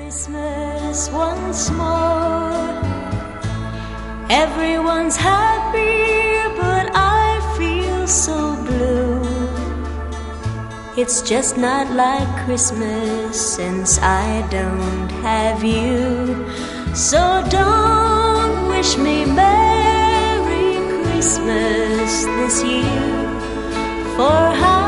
Christmas once more. Everyone's happy, but I feel so blue. It's just not like Christmas since I don't have you. So don't wish me Merry Christmas this year, for how